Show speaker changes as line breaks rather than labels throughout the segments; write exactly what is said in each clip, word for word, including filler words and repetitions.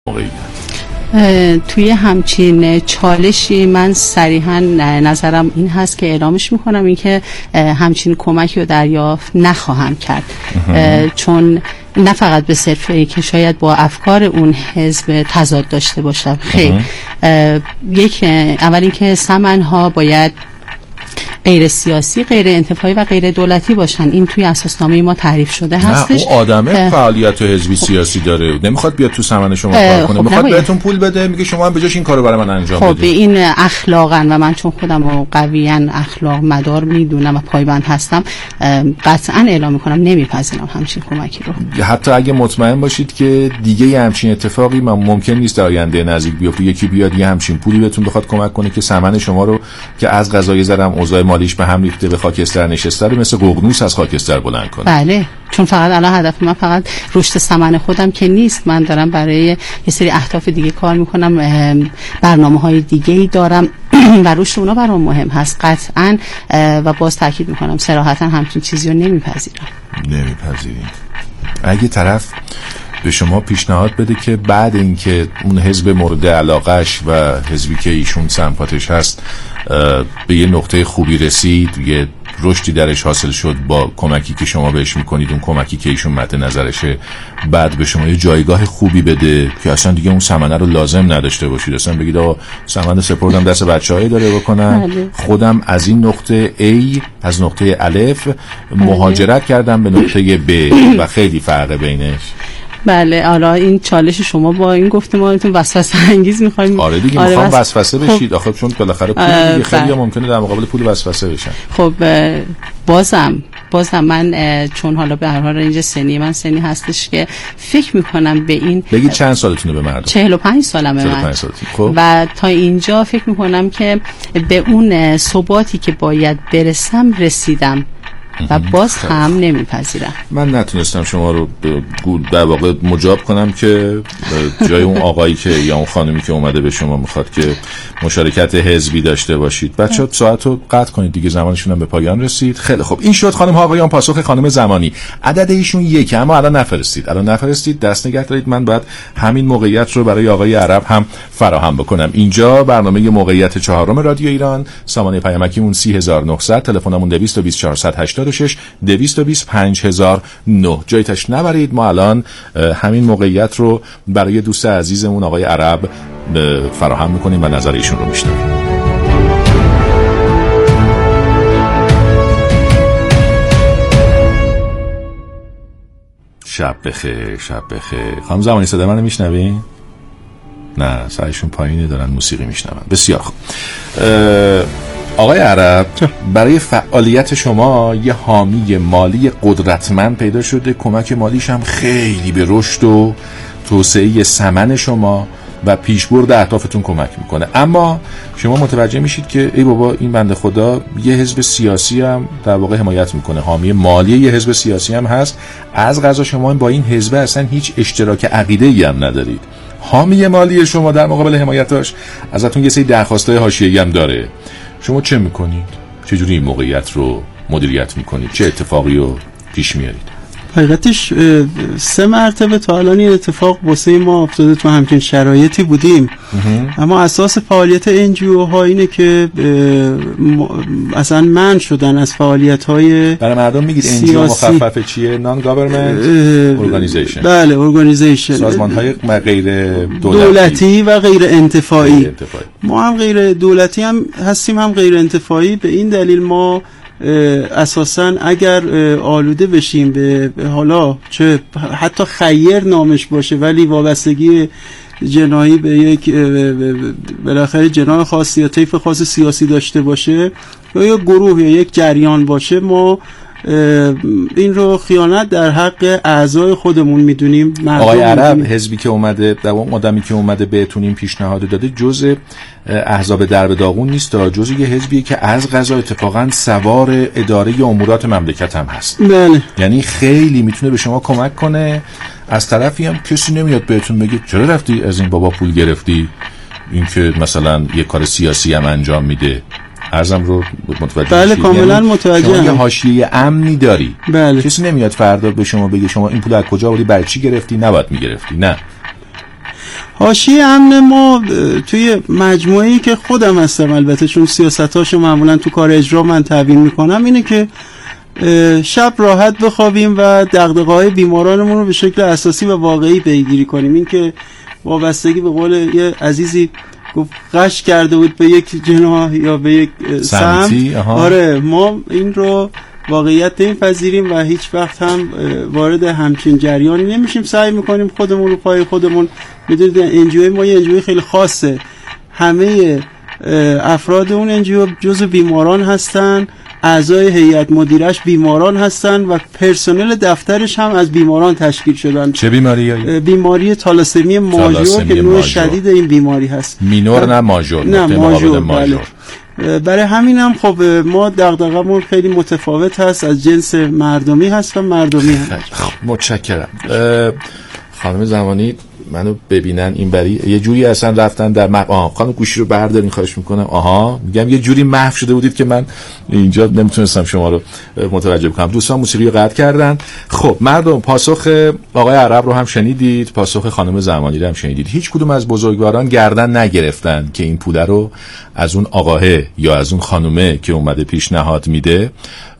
توی همچین چالشی من صریحا نظرم این هست که اعلامش میکنم این که همچین کمکی رو دریافت نخواهم کرد، چون نه فقط به صرفه که شاید با افکار اون حزب تضاد داشته باشم. خیلی یک اول اینکه ثمن‌ها باید غیر سیاسی، غیر انتفاعی و غیر دولتی باشن. این توی اساسنامه ما تعریف شده هستش.
نه اون آدمه فعالیت حزبی سیاسی داره، نمیخواد بیاد تو ثمن شما کار کنه، میخواد بهتون پول بده، میگه شما هم به جاش این کارو برای من انجام
خب
بده.
خب این اخلاقا و من چون خودم رو قویاً اخلاق مدار میدونم و پایبند هستم، قطعاً اعلام میکنم نمیپذیرم همچین کمکی رو.
حتی اگه مطمئن باشید که دیگه همچین اتفاقی ممکن نیست در آینده نزدیک بیفته، یکی بیاد یه همچین پولی بهتون بخواد کمک کنه که ثمن شما رو که از قضای زرم اوضاع مالیش به هم ریخته به خاکستر نشسته رو مثل ققنوس از خاکستر بلند کنه.
بله، چون فقط الان هدف من فقط رشد ثمن خودم که نیست، من دارم برای یه سری اهداف دیگه کار میکنم، برنامه‌های دیگه‌ای دارم و رشد اونا برام مهم هست قطعاً. و باز تاکید میکنم صراحتاً همچین چیزی رو نمیپذیرم.
نمیپذیرید. اگه طرف به شما پیشنهاد بده که بعد اینکه اون حزب مورد علاقش و حزبی که ایشون سمپاتش هست به یه نقطه خوبی رسید، یه رشدی درش حاصل شد با کمکی که شما بهش میکنید، اون کمکی که ایشون مد نظرشه، بعد به شما یه جایگاه خوبی بده که اصلا دیگه اون ثمنه رو لازم نداشته باشید، اصلا بگید آقا ثمن سپردم دست بچه‌های داره بکنن، خودم از این نقطه A از نقطه الف مهاجرت کردم به نقطه B و خیلی فرق بینش.
بله، حالا این چالش شما با این گفتمانتون وسوسه انگیز می‌خوایم.
آره دیگه، آره می‌خوام بس... وسوسه بشید. آخه چون بالاخره پول دیگه خیلی ممکنه در مقابل پول وسوسه بشن.
خب بازم بازم من چون حالا به هر حال رنج سنی من سنی هستش که فکر می‌کنم به این
بگید چند سالتونه به مردم؟
چهل و پنج سالمه من. خب و تا اینجا فکر می‌کنم که به اون ثباتی که باید برسم رسیدم و باز هم نمیپذیرم.
من نتونستم شما رو در واقع مجاب کنم که جای اون آقایی که یا اون خانمی که اومده به شما میخواد که مشارکت حزبی داشته باشید. بچه‌ها ساعت رو قطع کنید دیگه، زمانشون هم به پایان رسید. خیلی خوب، این شد خانم ها آقایان پاسخ خانم زمانی. عدد ایشون یکه اما الان نفرستید. الان نفرستید، دست نگه دارید. من بعد همین موقعیت رو برای آقای عرب هم فراهم بکنم. اینجا برنامه موقعیت چهارم رادیو ایران، سامانه پیامکیمون سی هزار و نهصد، تلفنمون دویست و بیست چهارصد و هشتاد و شش، دویست و بیست پنج هزار و نه. جای تاش نبرید. ما الان همین موقعیت رو برای دوست عزیزمون آقای عرب فراهم میکنیم و نظر ایشون رو میشنویم. شب بخیر، شب بخیر. خانم زمانی صدا منو میشنوین؟ نه، سرشون پایینه، دارن موسیقی میشنون. بسیار خوب. آقای عرب، برای فعالیت شما یه حامی مالی قدرتمند پیدا شده، کمک مالیش هم خیلی به رشد و توسعه ثمن شما و پیشبرد اهدافتون کمک میکنه. اما شما متوجه میشید که ای بابا این بنده خدا یه حزب سیاسی هم در واقع حمایت میکنه، حامی مالی یه حزب سیاسی هم هست، از قضا شما با این حزب اصلا هیچ اشتراک عقیده‌ای هم ندارید. حامی مالی شما در مقابل حمایتاش ازتون یه سری درخواستای حاشیه‌ای هم داره. شما چه میکنید؟ چجوری این موقعیت رو مدیریت میکنید؟ چه اتفاقی رو پیش میارید؟
حقیقتش سه مرتبه تا الان این اتفاق واسه ما افتاده، تو همچین شرایطی بودیم. اما اساس فعالیت ان جی او ها اینه که اصلا منع شدن از فعالیت های
برای مردم. میگید ان جی او مخفف چیه؟ نان گاورمنت ارگانیزیشن.
بله، ارگانیزیشن،
سازمان های غیر دولتی.
دولتی و غیر انتفاعی. غیر انتفاعی. ما هم غیر دولتی هم هستیم هم غیر انتفاعی. به این دلیل ما اساساً اگر آلوده بشیم به حالا چه حتی خیر نامش باشه ولی وابستگی جناحی به یک بالاخره جناح خاصی یا طیف خاص سیاسی داشته باشه یا یک گروه یا یک جریان باشه، ما این رو خیانت در حق اعضای خودمون میدونیم.
آقای عرب، حزبی که اومده در اون آدمی که اومده بهتون این پیشنهاد داده جزء احزاب درب داغون نیست، جزء یه حزبیه که از قضا اتفاقا سوار اداره امورات مملکت هم هست.
بله.
یعنی خیلی میتونه به شما کمک کنه. از طرفی هم کسی نمیاد بهتون بگه چرا رفتی از این بابا پول گرفتی، این که مثلا یه کار سیاسی هم انجام میده. عرضم رو متوجه.
بله، کاملا متوجه.
شما یه حاشیه امنی داری.
بله.
کسی نمیاد فردا به شما بگه شما این پول از کجا آوردی، برای چی گرفتی، نباید میگرفتی. نه.
حاشیه امن ما توی مجموعه‌ای که خودم هستم، البته چون سیاستاشو معمولا تو کار اجرا من تعیین میکنم، اینه که شب راحت بخوابیم و دغدغه‌های بیمارانمون رو به شکل اساسی و واقعی پیگیری کنیم. این که وابستگی به قول یه عزیزی گفت قش کرده بود به یک جناح یا به یک سمت، آره ما این رو واقعیت نمی‌پذیریم و هیچ وقت هم وارد همچین جریانی نمیشیم. سعی میکنیم خودمون رو پای خودمون، میدونید انجیو ما یه انجیو خیلی خاصه، همه افراد اون انجیو جزو بیماران هستن، اعضای هیئت مدیرش بیماران هستن و پرسنل دفترش هم از بیماران تشکیل شدن.
چه بیماریایی؟
بیماری تالاسمی ماژور که نوع شدید این بیماری هست.
مینور نه ماژور؟
نه ماژور. بله. برای همین هم خب ما دغدغه‌مون خیلی متفاوت هست، از جنس مردمی هست و مردمی هست.
متشکرم. خانم زمانی منو ببینن این بری یه جوری اصلا رفتن در مق... آها خانم گوشی رو بردارین خواهش میکنم. آها میگم یه جوری محو شده بودید که من اینجا نمیتونستم شما رو متوجه بکنم. دوستان موسیقی رو قطع کردن. خب مردم پاسخ آقای عرب رو هم شنیدید، پاسخ خانم زمانی رو هم شنیدید. هیچ کدوم از بزرگواران گردن نگرفتن که این پول رو از اون آقاه یا از اون خانومه که اومده پیشنهاد میده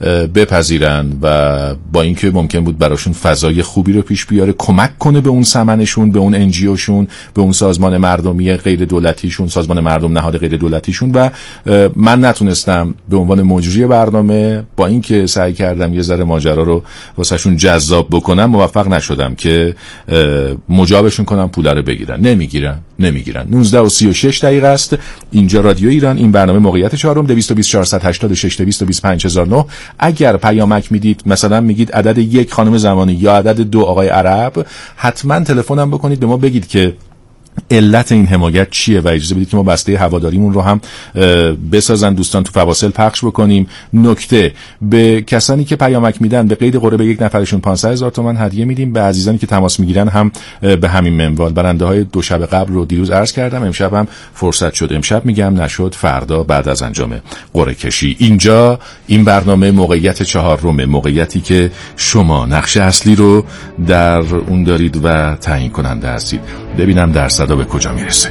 بپذیرن و با اینکه ممکن بود براشون فضای خوبی رو پیش بیاره، کمک کنه به اون سمنشون، به اون انجیوشون، به اون سازمان مردمی غیر دولتیشون، سازمان مردم نهاد غیر دولتیشون. و من نتونستم به عنوان مجری برنامه با اینکه سعی کردم یه ذره ماجرا رو واسهشون جذاب بکنم موفق نشدم که مجابشون کنم پول رو بگیرن. نمیگیرن نمیگیرن. نوزده و سی و شش دقیقه است. اینجا رادیو ایران، این برنامه موقعیت چهارم، دویست و بیست چهارصد و هشتاد و شش دویست و بیست پنج هزار و نه. اگر پیامک میدید، مثلا میگید عدد یک خانم زمانی یا عدد دو آقای عرب، حتما تلفنم بکنید به ما بگید که علت این حمایت چیه و اجازه بدید که ما بسته هواداریمون رو هم بسازن، دوستان تو فواصل پخش بکنیم. نکته به کسانی که پیامک میدن به قید قرعه به یک نفرشون پانصد هزار تومان هدیه میدیم. به عزیزانی که تماس میگیرن هم به همین منوال. برنده های دو شب قبل رو دیروز عرض کردم، امشب هم فرصت شد. امشب میگم نشد، فردا بعد از انجام قرعه کشی. اینجا این برنامه موقعیت چهارم، موقعیتی که شما نقش اصلی رو در اون دارید و تعیین کننده هستید. ببینم در صدا به کجا میرسه.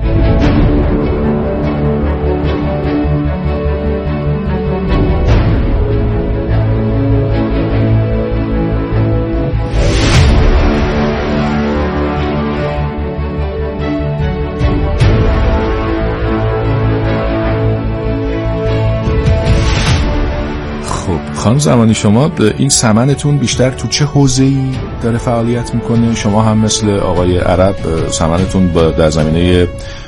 خانم زمانی شما این سمنتون بیشتر تو چه حوزه‌ای داره فعالیت میکنه؟ شما هم مثل آقای عرب سمنتون در زمینه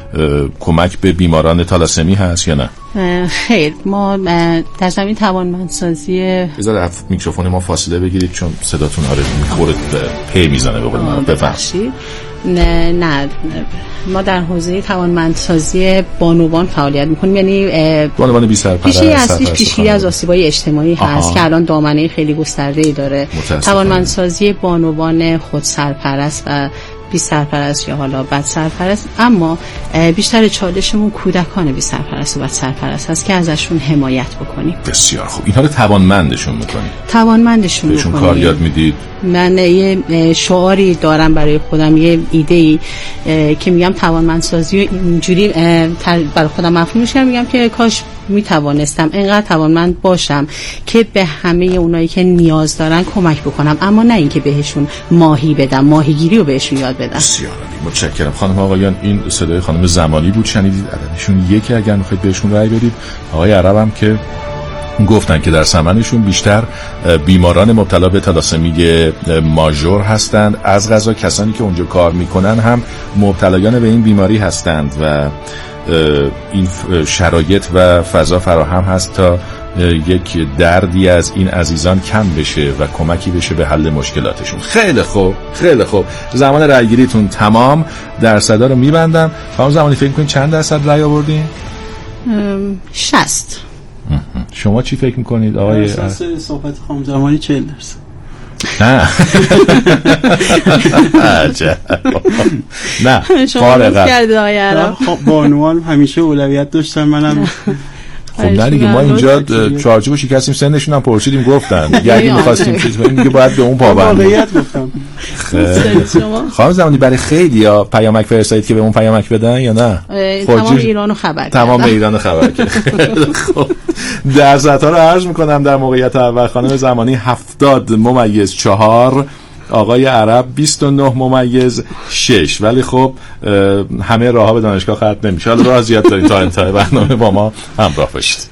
کمک به بیماران تالاسمی هست یا نه؟
خیر، ما در زمین توانمندسازی
بذار میکروفون ما فاصله بگیرید چون صداتون آره میخوره پی میزنه به قول من. بفرمایید.
نه نه ما در حوزه توانمندسازی بانوان فعالیت میکنیم، یعنی
بانوان بی سرپرست.
پیشی اصلیش پیشگیری از آسیب‌های اجتماعی آها. هست که الان دامنه خیلی گسترده‌ای داره. توانمندسازی بانوان خود سرپرست و بی سرپرست یا حالا بد سرپرست، اما بیشتر چالشمون کودکان بی سرپرست و بد سرپرست هست که ازشون حمایت بکنیم.
بسیار خوب. اینها رو توانمندشون میکنید؟
توانمندشون
بهشون کار یاد میدید؟
من یه شعاری دارم برای خودم، یه ایده‌ای که میگم توانمندسازی و اینجوری برای خودم مفهومش کردم، میگم که کاش میتوانستم اینقدر توانمند باشم که به همه اونایی که نیاز دارن کمک بکنم، اما نه اینکه بهشون ماهی بدم، ماهیگیری رو بهشون یاد بدم.
بسیار عالی، متشکرم. خانم آقایان، این صدای خانم زمانی بود، شنیدید عددشون یکی، اگر میخواید بهشون رأی بدید. آقای عربم که گفتن که در سمنشون بیشتر بیماران مبتلا به تالاسمی ماژور هستند، از قضا کسانی که اونجا کار میکنن هم مبتلایان به این بیماری هستند و این شرایط و فضا فراهم هست تا یک دردی از این عزیزان کم بشه و کمکی بشه به حل مشکلاتشون. خیلی خوب، خیلی خوب. زمان رأیگیریتون تمام، درصدا رو میبندم. خانم زمانی فکر کنید چند درصد رأی آوردین؟
شصت.
شما چی فکر میکنید آقای؟
اساس صحبت خانم زمانی چهل درصد.
نه عجب. نه
شما درست کردید آقای عرب.
خب بانوان همیشه اولویت داشتن، منم
خب نه دیگه ما اینجا چارچوب شکستیم، سنشون هم پرسیدیم گفتن دیگه اگه می‌خواستیم چیز کنیم دیگه باید به اون پابند
واقعیت گفتم.
خانم زمانی برای خیلی یا پیامک فرستادید که به اون پیامک بدن یا نه؟
تمام ایرانو خبر
تمام ایرانو خبر کرد. خب درصدها رو عرض می‌کنم. در موقعیت اول خانم زمانی هفتاد ممیز چهار، آقای عرب بیست و نه ممیز شش. ولی خب همه راه‌ها به دانشگاه ختم نمیشه. حالا راه زیاد داریم تا انتهای برنامه با ما همراه باشید.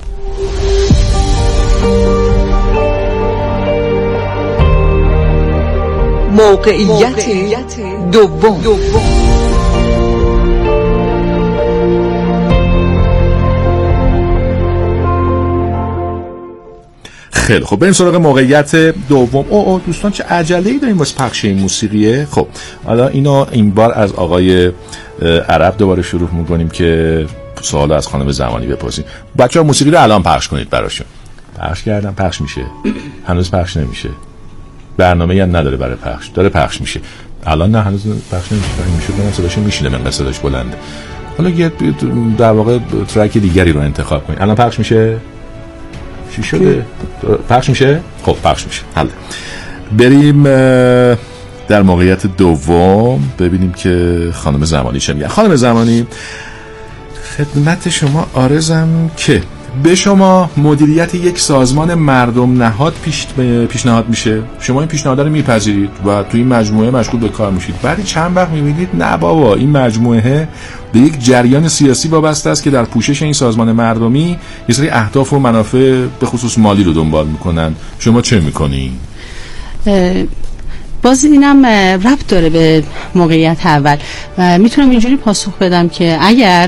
موقعیت دوم.
خیلی خب بریم سراغ موقعیت دوم. او او دوستان چه عجله‌ای داریم واسه پخش این موسیقیه. خب حالا اینو این بار از آقای عرب دوباره شروع می‌کنیم که سوال از خانم زمانی بپرسیم. بچه‌ها موسیقی رو الان پخش کنید براشون. پخش کردم، پخش میشه. هنوز پخش نمیشه. برنامه‌ای هم نداره برای پخش. داره پخش میشه. الان نه هنوز پخش نمیشه. میشه من صداشو میشینه، من صداش بلنده. حالا یه در واقع ترک دیگری رو انتخاب کنید. الان پخش میشه. چی شده؟ پخش میشه؟ خب پخش میشه. حالا بریم در موقعیت دوم ببینیم که خانم زمانی چه میگه. خانم زمانی خدمت شما عرضم که به شما مدیریت یک سازمان مردم نهاد پیش پیشنهاد میشه. شما این پیشنهاد رو میپذیرید و توی این مجموعه مشغول به کار میشید. بعد چند وقت میبینید نه بابا این مجموعه به یک جریان سیاسی وابسته است که در پوشش این سازمان مردمی یه سری اهداف و منافع به خصوص مالی رو دنبال میکنن. شما چه میکنی؟
باز اینم ربط داره به موقعیت اول. میتونم اینجوری پاسخ بدم که اگر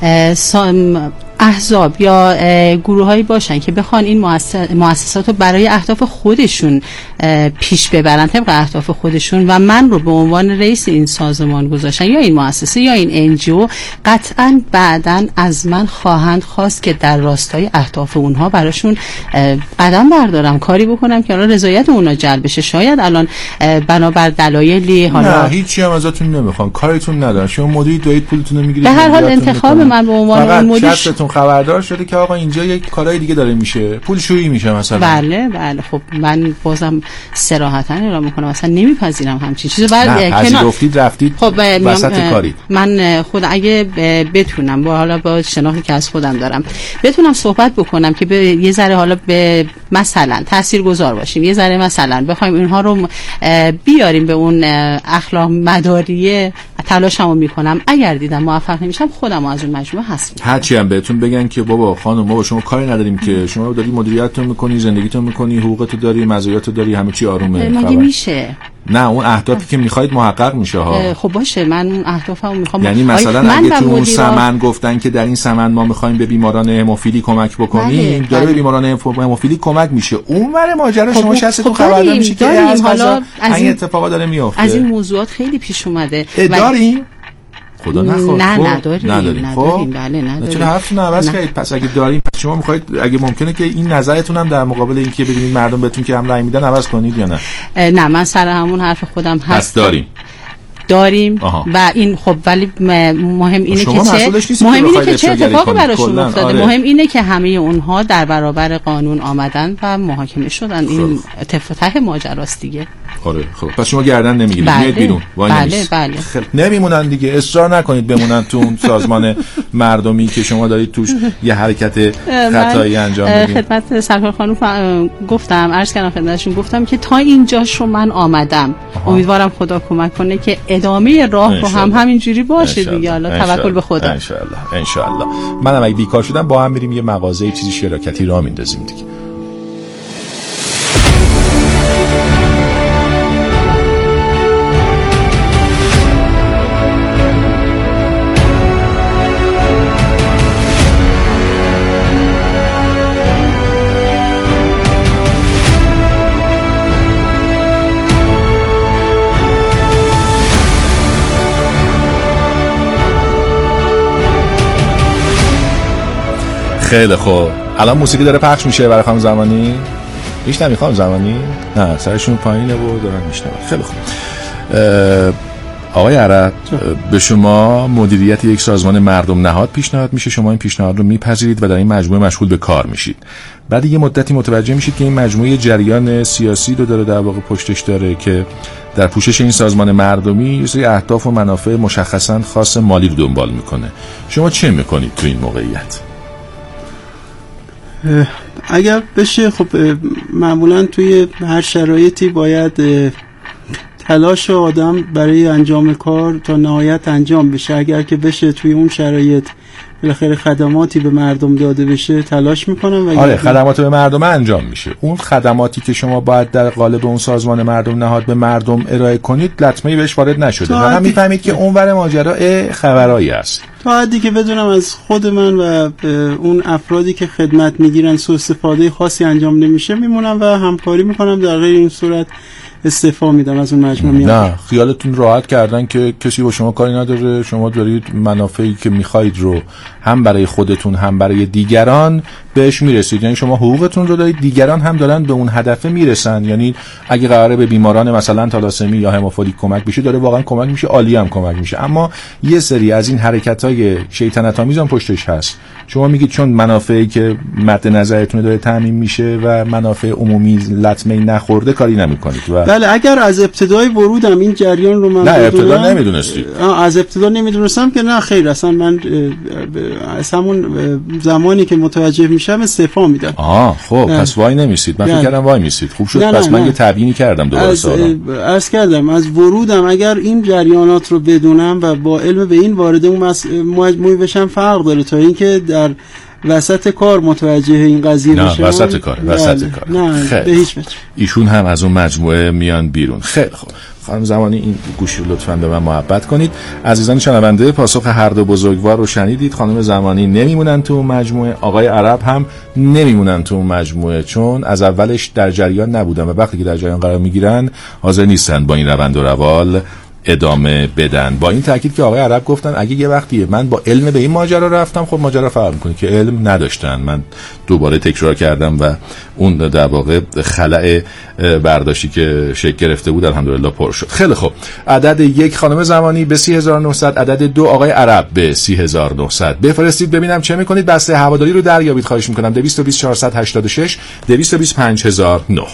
احزاب یا گروه‌هایی باشن که بخوان این مؤسسات رو برای اهداف خودشون پیش ببرن طبق اهداف خودشون و من رو به عنوان رئیس این سازمان گذاشتن یا این مؤسسه یا این انجیو، قطعاً بعداً از من خواهند خواست که در راستای اهداف اونها براشون قدم بردارم، کاری بکنم که الان رضایت اونها جلب بشه. شاید الان بنابر دلایلی حالا
نه هیچی هم ازتون نمیخوان، کارتون ندارن، شما مدیر دارید پولتون رو میگیرید.
به هر حال انتخاب من به عنوان مدیر
خبردار شده که آقا اینجا یک کارهای دیگه داره میشه، پول شویی میشه مثلا.
بله بله. خب من بازم صراحتاً اعلام میکنم مثلا نمیپذیرم همچین چیزو. بعد
پذیرفتید رفتید
خب
وسط کاری.
من خود اگه بتونم با حالا با شناختی که از خودم دارم بتونم صحبت بکنم که به یه ذره حالا به مثلا تاثیرگذار باشیم، یه ذره مثلا بخوایم اینها رو بیاریم به اون اخلاق مداریه، تلاشمو میکنم. اگر دیدم موفق نمیشم خودم از اون مجموعه هستم.
هرچی هم بهتون بگن که بابا خانم ما با شما کاری نداریم که شما داری مدیریتتون میکنی، زندگیتون میکنی، حقوقتو داری، مزایاتو داری، همه چی آرومه.
مگه میشه؟
نه اون اهدافی که میخواید محقق میشه ها.
خب باشه من اون اهدافمو میخوام.
یعنی مثلا اگه تو اون سمن گفتن که در این سمن ما میخوایم به بیماران هموفیلی کمک بکنیم، داره به بیماران هموفیلی کمک میشه. اون ور ماجرا شما شخصیتون خبر نمیشه که از حالا این اتفاقا داره میفته.
از این موضوعات خیلی پیش اومده.
داریم خدا نخواد.
نه نداریم
نداریم.
خب بله نداریم.
چرا حرفتون عوض کردید؟ پس اگه داریم پس شما میخواید اگه ممکنه که این نظرتون هم در مقابل اینکه ببینید مردم بهتون که هم رأی میدن عوض کنید یا نه؟
نه من سر همون حرف خودم هستم.
پس داریم
داریم آها. و این خب ولی مهم اینه که چه مهم اینه که چه اتفاقی براشون افتاده. آره. مهم اینه که همه اونها در برابر قانون آمدن و محاکمه شدن. این اتفاق ماجراست دیگه.
آره خب پس شما گردن نمیگیرید،
بله.
میاد بیرون.
بله بله.
نمیمونن دیگه، اصرار نکنید بمونن تو اون سازمان مردمی که شما دارید توش یه حرکت خطایی انجام میدید.
خدمت سرکار خانم گفتم، عرض کردم خدمتشون، گفتم که تا اینجاش رو من آمدم. آها. امیدوارم خدا کمک کنه که ادامه راه رو هم همینجوری باشه دیگه. حالا توکل به خدا.
ان شاء الله ان شاء الله. منم اگه بیکار شدم با هم میریم یه مغازه چیزی شراکتی راه میندازیم دیگه. خیلی خوب. الان موسیقی داره پخش میشه برای خانم زمانی؟ هیچ نمیخوام زمانی؟ نه سرشون پایینه و دارن میشنون. خیلی خوب. آقای عرب، به شما مدیریت یک سازمان مردم نهاد پیشنهاد میشه، شما این پیشنهاد رو میپذیرید و در این مجموعه مشغول به کار میشید. بعد یه مدتی متوجه میشید که این مجموعه جریان سیاسی رو داره در واقع پشتش داره که در پوشش این سازمان مردمی یه سری اهداف و منافع مشخصاً خاص مالی رو دنبال میکنه. شما چه میکنید تو این موقعیت؟
اگر بشه خب معمولاً توی هر شرایطی باید تلاش آدم برای انجام کار تا نهایت انجام بشه. اگر که بشه توی اون شرایط بالاخره خدماتی به مردم داده بشه تلاش میکنم. و
آره خدمات به مردم انجام میشه. اون خدماتی که شما باید در قالب اون سازمان مردم نهاد به مردم ارائه کنید لطمه‌ای بهش وارد نشده. فقط میفهمید که اونور ماجرا خبرایی است. تا
حدی که بدونم از خود من و اون افرادی که خدمت میگیرن سوء استفاده خاصی انجام نمیشه میمونم و همکاری میکنم. در غیر این صورت استعفا میدم از اون مجموعه.
نه خیالتون راحت کردن که کسی با شما کاری نداره، شما دارید منافعی که میخواید رو هم برای خودتون هم برای دیگران بهش میرسید. یعنی شما حقوقتون رو دارید، دیگران هم دارن به اون هدف میرسن. یعنی اگه قراره به بیماران مثلا تالاسمی یا هموفیلیک کمک بشه داره واقعا کمک میشه، عالی هم کمک میشه. اما یه سری از این حرکت‌های شیطنت آمیز هم پشتش هست. شما میگید چون منافعی که مد نظرتون داره تامین میشه و منافع عمومی لطمه‌ای نخورده کاری نمیکنید. و
بله اگر از ابتدای ورودم این جریان رو من
نه ابتدا نمیدونستید.
از ابتدا نمیدونستم که نه خیر اصلا من از همون زمانی که متوجه میشم استعفا میدم.
آها خب پس وای نمیسید. من فکر کردم وای میسید. خوب شد. پس من یه تبیینی کردم دوباره سوالم.
عرض کردم از ورودم اگر این جریانات رو بدونم و با علم به این وارد اون مجموعه بشم فرق داره تا اینکه در وسط کار متوجه این قضیه
نه
بشم.
وسط کار وسط کار
نه
خیلی.
به هیچ وجه.
ایشون هم از اون مجموعه میان بیرون. خیلی خوب خانم زمانی این گوشی لطفاً به من محبت کنید. عزیزان شنونده پاسخ هر دو بزرگوار رو شنیدید. خانم زمانی نمیمونن تو اون مجموعه، آقای عرب هم نمیمونن تو اون مجموعه چون از اولش در جریان نبودن و وقتی که در جریان قرار میگیرن حاضر نیستن با این روند و روال ادامه بدن. با این تاکید که آقای عرب گفتن اگه یه وقتیه من با علم به این ماجرا رفتم، خب ماجرا فرق میکنه که علم نداشتن. من دوباره تکرار کردم و اون در واقع خلأ برداشتی که شکل گرفته بود الحمدلله پر شد. خیلی خوب. عدد یک خانم زمانی به سی هزار و نهصد، عدد دو آقای عرب به سی هزار و نهصد بفرستید ببینم چه میکنید. بسته هواداری رو دریابید خواهش میکنم. دویست و بیست چهارصد و هشتاد و شش دویست و بیست پنج هزار و نه.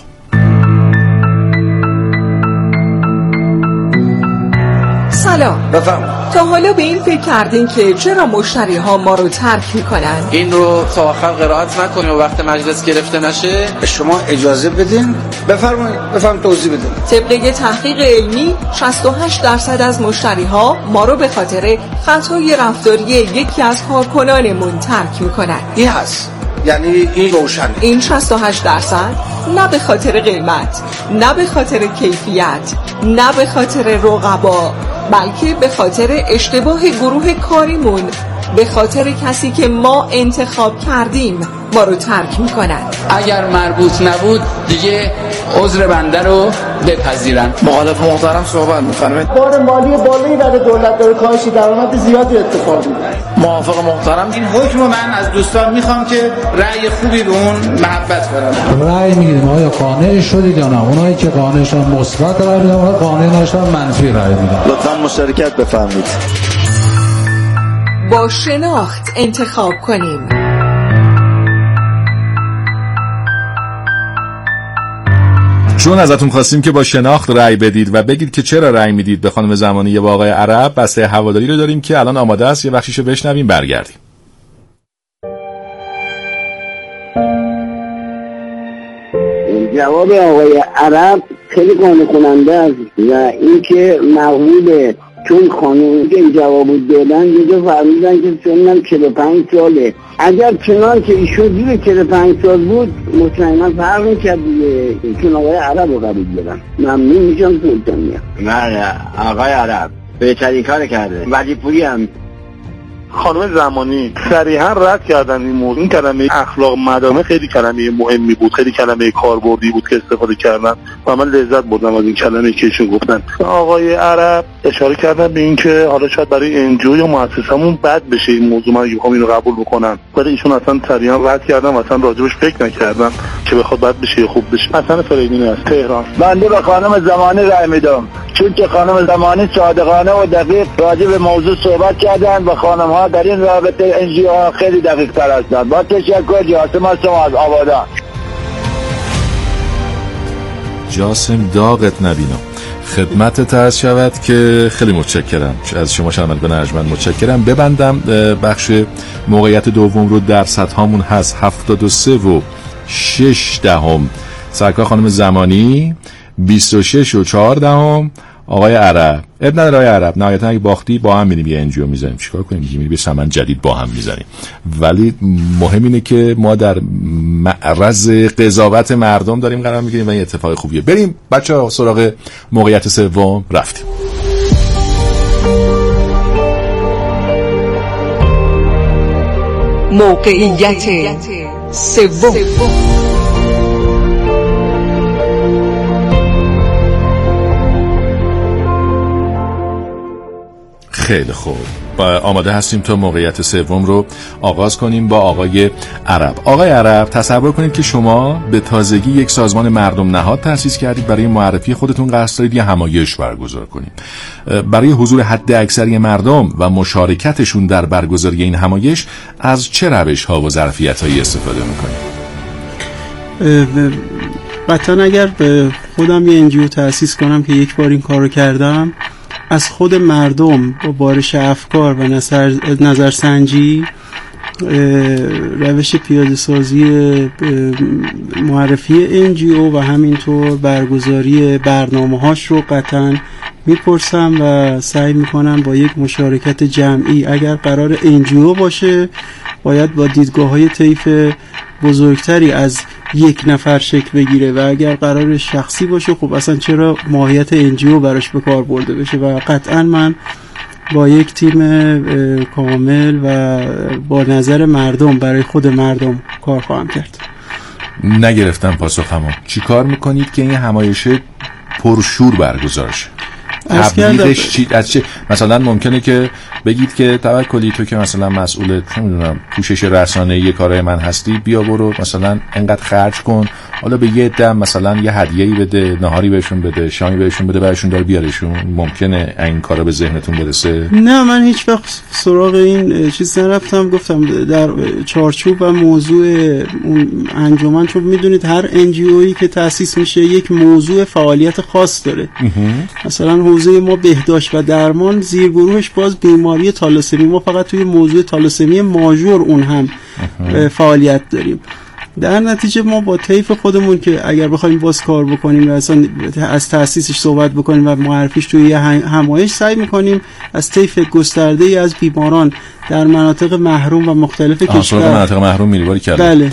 سلام.
بفرمایید.
تا حالا به این فکر کردین که چرا مشتری ها ما رو ترک میکنن؟
این رو تا آخر قرائت نکنیم و وقت مجلس گرفته نشه.
شما اجازه بدین بفرمایید بفرمایید توضیح بدین.
طبق تحقیق علمی شصت و هشت درصد از مشتری ها ما رو به خاطر خطای رفتاری یکی از کارکنانمون ترک میکنن.
این هست یعنی این روشنه.
این شصت و هشت درصد نه به خاطر قیمت، نه به خاطر کیفیت، نه به خاطر رقبا، بلکه به خاطر اشتباه گروه کاریمون، به خاطر کسی که ما انتخاب کردیم ما رو ترک میکنن.
اگر مربوط نبود دیگه عذر بنده رو بپذیرن.
مخالف محترم صحبت می‌فرمایید.
بار مالی بالایی برای دولت داره، کاهش درآمد زیادی اتفاق میفته.
موافق محترم.
این حکم من از دوستان میخوام که رأی خوبی به اون محبت کنن.
رأی میگیریم آیا قانع شدید یا نه؟ اونایی که قانع شدن مثبت رأی میدن، اونایی قانع نشدن منفی رأی میدن.
لطفاً مشارکت بفرمایید.
با شناخت انتخاب کنیم.
چون ازتون خواستیم که با شناخت رأی بدید و بگید که چرا رأی میدید به خانم زمانی یا آقای عرب، بسته هواداری رو داریم که الان آماده است. یه بخشیشو بشنویم برگردیم.
جواب آقای عرب خیلی قانع کننده است و اینکه مقبوله، چون خانومی که این جواب دادن دیگه فرمودن که سنم چهل و پنج ساله. اگر چنان که ایشون زیر چهل و پنج سال بود مطمئنا فرق میکرد دیگه، چون آقای عرب رو قبول دادن. ممنون میشم سلطان میام.
نه آقای عرب بهترین کار کرده. ولی پوری هم
خانم زمانی صریحا رد کردن این موضوع. این کلمه اخلاق مدامه خیلی کلمه مهمی بود، خیلی کلمه کاربردی بود که استفاده کردن و من لذت بردم از این کلمه که ایشون گفتن. آقای عرب اشاره کردن به این که حالا شاید برای انجیو یا مؤسسمون بد بشه این موضوع، من اگه بخوام اینو قبول بکنم، ولی ایشون اصلا صریحا رد کردن و اصلا راجبش فکر نکردن که بخواد بد بشه یا خوب بشه. حسن فریدون از تهران.
بنده به خانم زمانی رأی میدم، چون که خانم زمانی صادقانه و دقیق راجع به موضوع صحبت کردن و خانم ها در این رابطه انجیو ها خیلی دقیق تر هستند. با تشکر. جاسم هستم از آبادان.
جاسم داغت نبینم. خدمتت عرض شود که خیلی متشکرم از شما شنوندگان ارجمند، متشکرم. ببندم بخش موقعیت دوم رو، درصد هامون هست هفتاد و سه و شش دهم سرکار خانم زمانی، بیست و شش و چهار دهم آقای عرب. اب نداره آقای عرب، نهایتا اگه باختی با هم میریم یه انجیو میزنیم، چیکار کنیم دیگه، میریم یه سمن جدید با هم میزنیم. ولی مهم اینه که ما در معرض قضاوت مردم داریم قرار میگیریم و این اتفاق خوبیه. بریم بچه‌ها سراغ موقعیت سوم. رفتیم.
موقعیت سوم.
خیلی خوب، آماده هستیم تا موقعیت سوم رو آغاز کنیم با آقای عرب. آقای عرب، تصور کنید که شما به تازگی یک سازمان مردم نهاد تأسیس کردید، برای معرفی خودتون قصد دارید یه همایش برگزار کنید. برای حضور حد اکثری مردم و مشارکتشون در برگزاری این همایش از چه روش‌ها و ظرفیت‌هایی استفاده می‌کنید؟
قطعاً اگر به خودم یه انجیو تأسیس کنم که یک بار این کارو کردم، از خود مردم با بارش افکار و نظر نظرسنجی روش پیاده سازی معرفی انجیو و همینطور برگزاری برنامه هاش رو قطعا میپرسم و سعی میکنم با یک مشارکت جمعی، اگر قرار انجیو باشه باید با دیدگاه های طیف بزرگتری از یک نفر شکل بگیره و اگر قرار شخصی باشه خب اصلا چرا ماهیت انجیو براش به کار برده بشه. و قطعا من با یک تیم کامل و با نظر مردم برای خود مردم کار خواهم کرد.
نگرفتم پاسخمو. چی کار میکنید که این همایش پرشور برگزار شه؟ تبلیغش چی؟ از چه؟ مثلا ممکنه که بگید که توکلی تو که مثلا مسئول نمیدونم پوشش رسانه‌ای کارهای من هستی، بیا برو مثلا انقدر خرج کن، حالا به یه دم مثلا یه هدیه‌ای بده، نهاری بهشون بده، شامی بهشون بده، براشون دار بیارشون. ممکنه این کارا به ذهنتون برسه؟
نه، من هیچ وقت سراغ این چیز نرفتم. گفتم در چارچوب و موضوع اون انجمن، چون میدونید هر انجیویی که تأسیس میشه یک موضوع فعالیت خاص داره. مثلا حوزه ما بهداشت و درمان، زیرگروهش باز بیماری تالاسمی، ما فقط توی موضوع تالاسمی ماژور اون هم فعالیت داریم. در نتیجه ما با طیف خودمون که اگر بخوایم باز کار بکنیم و اصلا از تأسیسش صحبت بکنیم و معرفیش توی همایش، سعی میکنیم از طیف گسترده‌ای از بیماران در مناطق محروم و مختلف کشور،
مناطق محروم میلیواری کرده،
بله،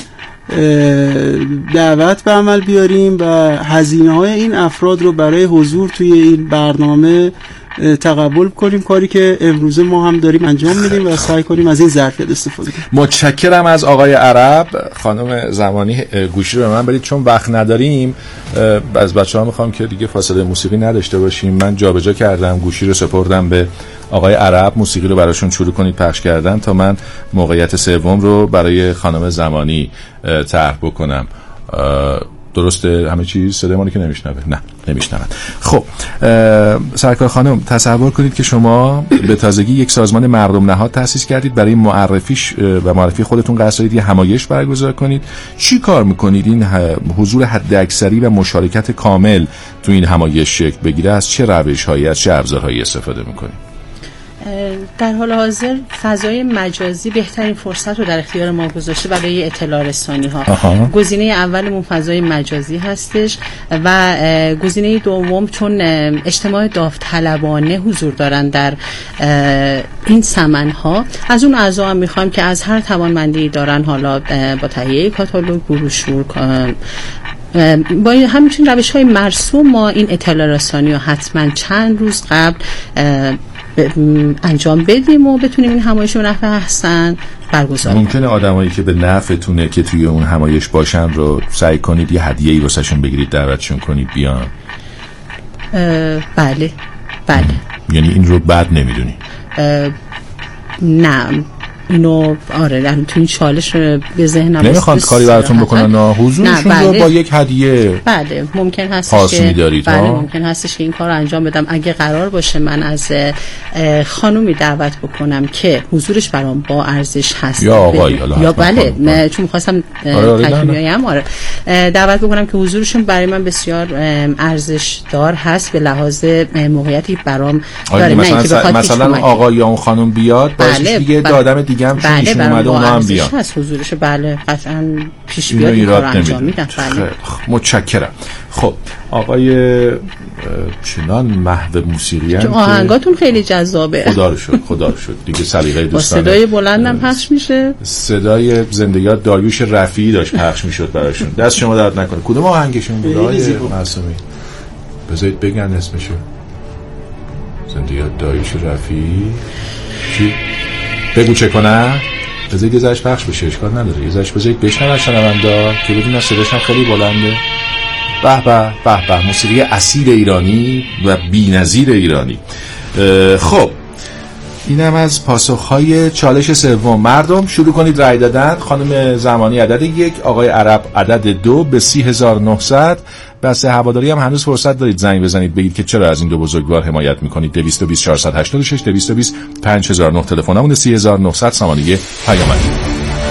دعوت به عمل بیاریم و هزینه‌های این افراد رو برای حضور توی این برنامه تقبل کنیم، کاری که امروز ما هم داریم انجام میدیم و سعی کنیم از این ظرفیت استفاده کنیم.
متشکرم از آقای عرب. خانم زمانی گوشی رو به من بدید چون وقت نداریم. از بچه‌ها میخوام که دیگه فاصله موسیقی نداشته باشیم. من جابجا کردم، گوشی رو سپردم به آقای عرب، موسیقی رو براشون شروع کنید پخش کردن تا من موقعیت سوم رو برای خانم زمانی طرح بکنم. درسته همه چیز؟ صدای ما رو که نمیشنوه؟ نه نمیشنوه. خب سرکار خانم، تصور کنید که شما به تازگی یک سازمان مردم نهاد تأسیس کردید، برای معرفیش و معرفی خودتون قصد دارید یه همایش برگزار کنید. چی کار میکنید این حضور حد اکثری و مشارکت کامل تو این همایش شکل بگیره؟ از چه روش‌هایی، از چه ابزارهایی استفاده میکنید؟
در حال حاضر فضای مجازی بهترین فرصت رو در اختیار ما گذاشته برای اطلاع رسانی ها. گزینه اولمون فضای مجازی هستش و گزینه دوم چون اجتماع داوطلبانه حضور دارن در این سمن ها، از اون اعضا هم میخوایم که از هر توانمندی دارن، حالا با تهیه کاتالوگ، بروشور، با همچنین روش های مرسوم ما این اطلاع رسانی رو حتما چند روز قبل انجام بدیم و بتونیم این همایش رو نفع احسن برگزار کنیم.
ممکنه آدمایی که به نفعتونه که توی اون همایش باشن رو سعی کنید یه هدیه‌ای واسهشون بگیرید، دعوتشون کنید بیان؟
بله بله.
یعنی این رو بد نمیدونی؟
نه اینو آره در تو این چالش به ذهنم
نمیخوان کاری براتون بکنن نه حضورشون رو با یک هدیه
بله ممکن هستش که
می‌دارید
بله ممکن هستش که این کار رو انجام بدم اگه قرار باشه من از خانومی دعوت بکنم که حضورش برام با ارزش هست
یا آقای
یا بله من چون می‌خواستم تکمیلیم آره دعوت بکنم که حضورشون برای من بسیار ارزش دار هست به لحاظ موقعیتی برام داره
مثلا نه که مثلا آقا یا اون خانم بیاد باشه بله دیگه آدم دیگه هم
بله
ایشون اومده اونا هم بیان
هست حضورش بله قطعا پیش بیاد این کارو انجام میدن بله
متشکرم. خب آقای چنان محو موسیقی
که آهنگاتون خیلی جذابه
خدا رو شکر خدا رو شکر دیگه سلیقه دوستانه
با صدای بلندم پخش میشه
صدای زندگیات داریوش رفیعی داشت پخش میشد براشون دست شما درد نکنه. کدوم آهنگشون بود آقای معصومی بذارید بگن اسمشو زندگیات داریوش رفیعی چی بگو چه کنه بذارید یه زش پخش بشه اشکال نداره یه زش بذارید بشنون شنوندا که بدون صداش هم خیلی بلنده. به به به به موسیقی اصیل ایرانی و بی‌نظیر ایرانی. خب اینم از پاسخهای چالش سوم. مردم شروع کنید رای دادن. خانم زمانی عدد یک، آقای عرب عدد دو به سی هزار و نهصد. بس هواداری هم هنوز فرصت دارید زنگ بزنید بگید که چرا از این دو بزرگوار حمایت میکنید. دویست و بیست چهارصد و هشتاد و شش دویست و بیست پنج هزار و نه تلفنمون سی هزار و نهصد سامانه پیامک.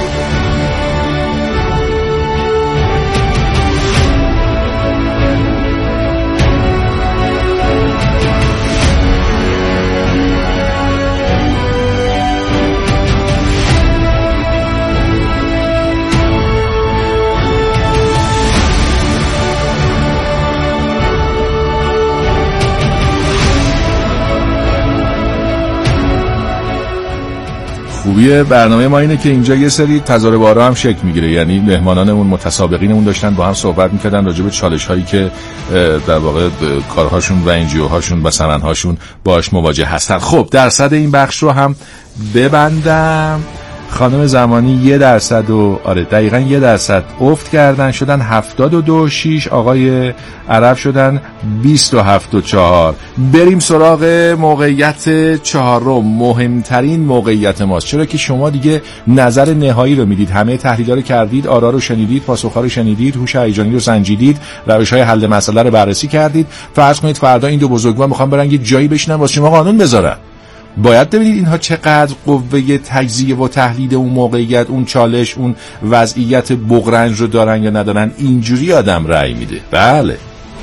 خوبی برنامه ما اینه که اینجا یه سری تضارب‌ها هم شکل میگیره، یعنی مهمانانمون متسابقینمون داشتن با هم صحبت میکردن راجع به چالش‌هایی که در واقع کارهاشون و انجیو هاشون و سمن‌هاشون باهاش مواجه هستن. خب درصد این بخش رو هم ببندم. خانم زمانی یه درصد و آره دقیقاً یه درصد افت کردن شدن هفتاد و دو شیش. آقای عرب شدن بیست و هفت و چهار. بریم سراغ موقعیت چهارم، مهمترین موقعیت ماست، چرا که شما دیگه نظر نهایی رو میدید، همه تحلیل‌ها رو کردید، آرا رو شنیدید، پاسخ‌ها رو شنیدید، هوش هیجانی رو سنجیدید، روش‌های حل مسئله رو بررسی کردید. فرض کنید فردا این دو بزرگوار میخوان برن یه جایی بشینن واسه شما قانون بذارن. باید ببینید اینها چقدر قوه تجزیه و تحلیل اون موقعیت، اون چالش، اون وضعیت بغرنج رو دارن یا ندارن. اینجوری آدم رأی میده. بله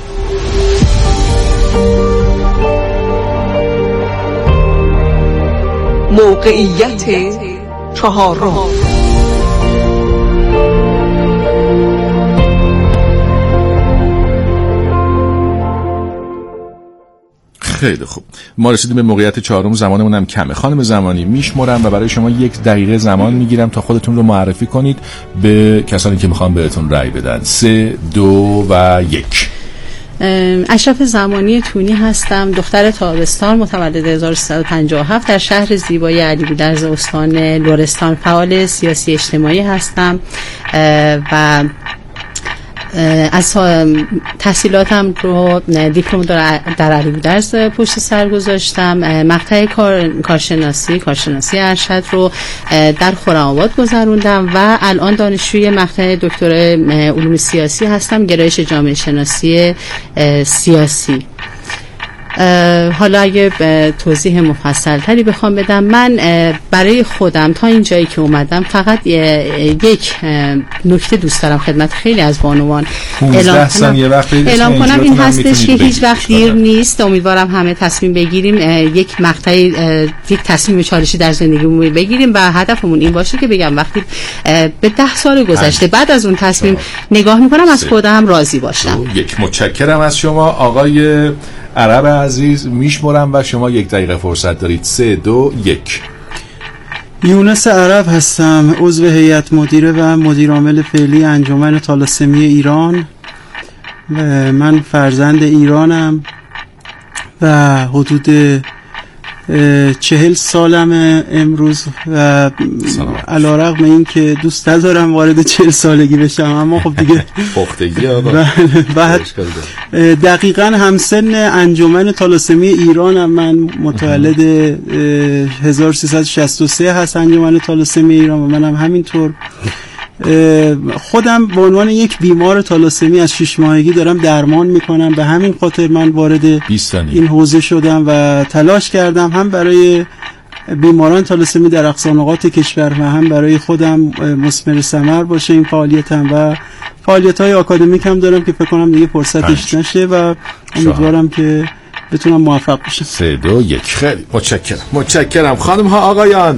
موقعیت چهارم.
خیلی خوب، ما رسیدیم به موقعیت چهارم. زمانمون هم کمه. خانم زمانی میشمرم و برای شما یک دقیقه زمان میگیرم تا خودتون رو معرفی کنید به کسانی که میخوان بهتون رأی بدن. سه، دو و یک.
اشرف زمانی تونی هستم، دختر تابستان، متولد هزار و سیصد و پنجاه و هفت، در شهر زیبای علی بودرز استان لرستان. فعال سیاسی اجتماعی هستم و از تحصیلاتم رو دیپلم در علی بودرز پشت سر گذاشتم. مقطع کار کارشناسی کارشناسی ارشد رو در خرم‌آباد گذروندم و الان دانشجوی مقطع دکترا علوم سیاسی هستم، گرایش جامعه شناسی سیاسی. حالا اگه توضیح مفصل تری بخوام بدم، من برای خودم تا این جایی که اومدم فقط یک نکته دوست دارم خدمت خیلی از بانوان اعلام کنم, اعلام کنم این هستش که هیچ وقت دیر نیست. امیدوارم همه تصمیم بگیریم، یک مقطع یک تصمیم چالشی در زندگیمون بگیریم و هدفمون این باشه که بگم وقتی به ده سال گذشته بعد از اون تصمیم نگاه میکنم از خودم راضی باشم.
یک متشکرم از شما آقای عرب عزیز. میشمرم و شما یک دقیقه فرصت دارید. سه، دو، یک.
یونس عرب هستم، عضو هیئت مدیره و مدیر عامل فعلی انجمن تالاسمی ایران. من فرزند ایرانم و حدود چهل سالم امروز و علیرغم این که دوست ندارم وارد چهل سالگی بشم، اما خب دیگه
پختگی آقا.
بعد دقیقاً همسن انجمن تالاسمی ایرانم. من متولد هزار و سیصد و شصت و سه هست انجمن تالاسمی ایران و منم همینطور. خودم به عنوان یک بیمار تالاسمی از شش ماهگی دارم درمان میکنم، به همین خاطر من وارد این حوزه شدم و تلاش کردم هم برای بیماران تالاسمی در اقصا نقاط کشور و هم برای خودم مثمر ثمر باشه این فعالیتم و فعالیت‌های آکادمیک هم دارم که فکر کنم دیگه فرصتش نشه و امیدوارم که بتونم موفق بشم.
سه دو یک. خیلی متشکرم. متشکرم خانم ها آقایان.